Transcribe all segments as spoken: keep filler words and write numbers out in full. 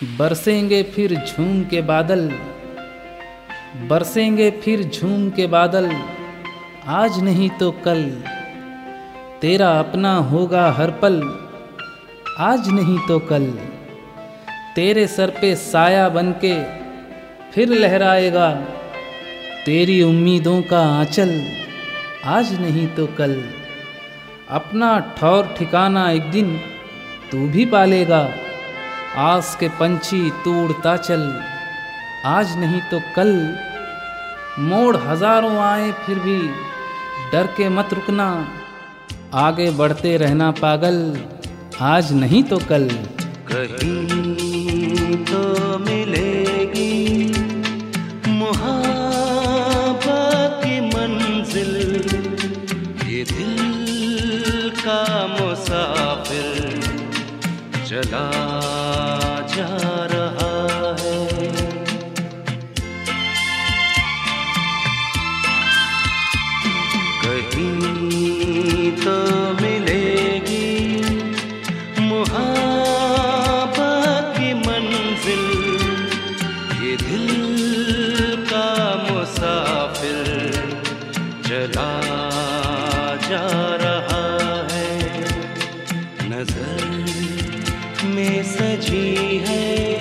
बरसेंगे फिर झूम के बादल, बरसेंगे फिर झूम के बादल, आज नहीं तो कल तेरा अपना होगा हर पल, आज नहीं तो कल तेरे सर पे साया बनके फिर लहराएगा तेरी उम्मीदों का आंचल, आज नहीं तो कल अपना ठौर ठिकाना एक दिन तू भी पालेगा, आस के पंछी तू उड़ता चल, आज नहीं तो कल मोड़ हजारों आए फिर भी डर के मत रुकना, आगे बढ़ते रहना पागल, आज नहीं तो कल। कहीं तो मिलेगी मुहब्बत की मंजिल, ये दिल का मुसाफिर चला जा रहा है। कहीं तो मिलेगी मुहब्बत की मंजिल, ये दिल का मुसाफिर चला जा रहा है। नजर में सजी है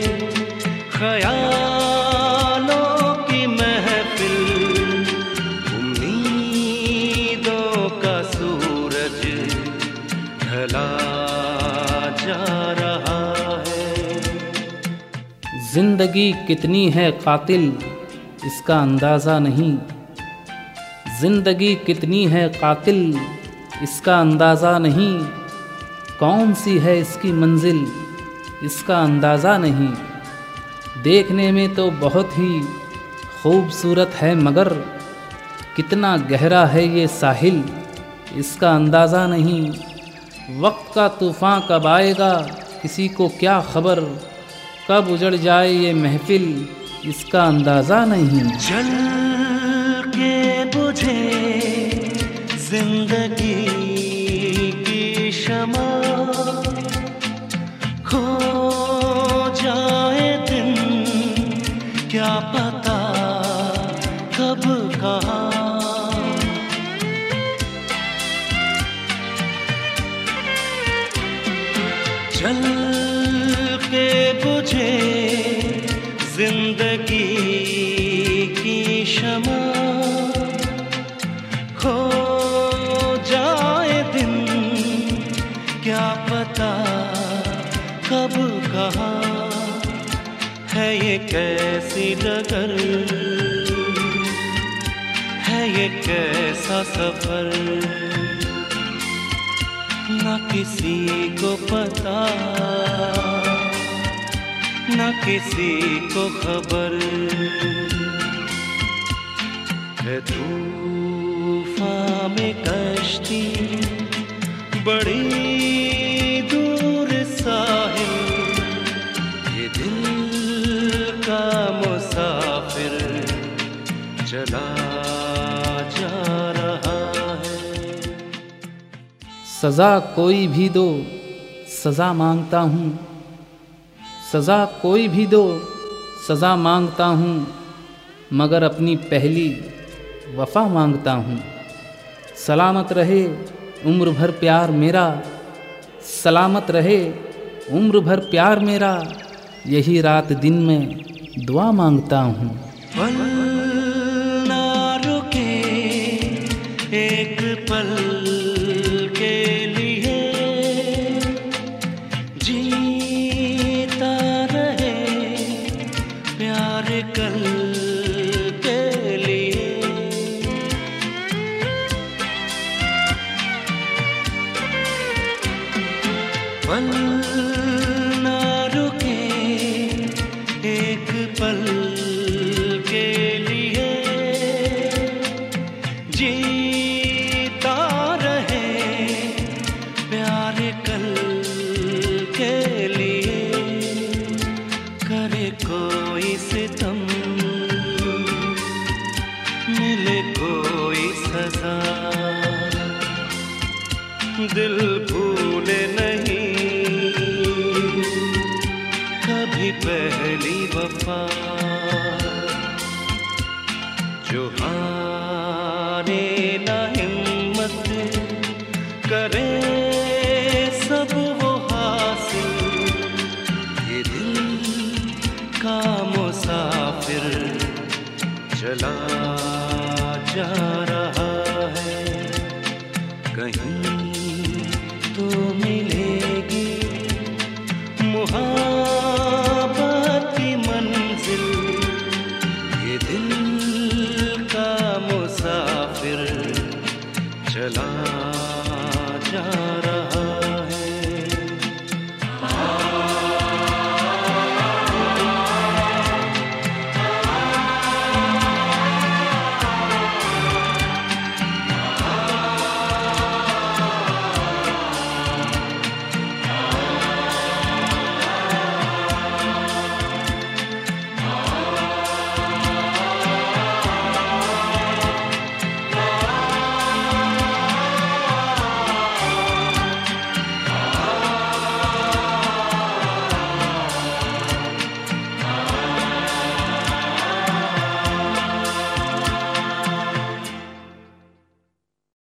ख्यालों की महफिल, उम्मीदों का सूरज ढला जा रहा है। जिंदगी कितनी है कातिल इसका अंदाज़ा नहीं, जिंदगी कितनी है कातिल इसका अंदाज़ा नहीं, कौन सी है इसकी मंजिल इसका अंदाज़ा नहीं, देखने में तो बहुत ही खूबसूरत है मगर कितना गहरा है ये साहिल इसका अंदाज़ा नहीं, वक्त का तूफ़ान कब आएगा किसी को क्या खबर, कब उजड़ जाए ये महफिल इसका अंदाज़ा नहीं। जल के बुझे जिंदगी की शमा, खो जाए दिन क्या पता कब कहाँ, जल के बुझे जिंदगी की शमा, खो जाए दिन क्या पता कब कहाँ, है ये कैसी डगर है ये कैसा सफर, न किसी को पता न किसी को खबर, है तूफान में कश्ती बड़ी दूर साहिल, ये दिल का मुसाफिर चला जा रहा है। सज़ा कोई भी दो सज़ा मांगता हूँ, सज़ा कोई भी दो सज़ा मांगता हूँ, मगर अपनी पहली वफ़ा मांगता हूँ। सलामत रहे उम्र भर प्यार मेरा, सलामत रहे उम्र भर प्यार मेरा, यही रात दिन में दुआ मांगता हूँ। पल ना रुके एक पल के लिए, जीता रहे प्यार कल के लिए। पल ना रुके एक पल के लिए, जीता रहे प्यार कल के लिए। करे कोई सितम मिले कोई सजा, दिल भूले नहीं कभी पहली वफा जो हारे ना हिम्मत करे सब वो हासिल, ये दिल का मुसाफिर चला जा रहा है, कहीं तो मिलेगी मुहाफिर।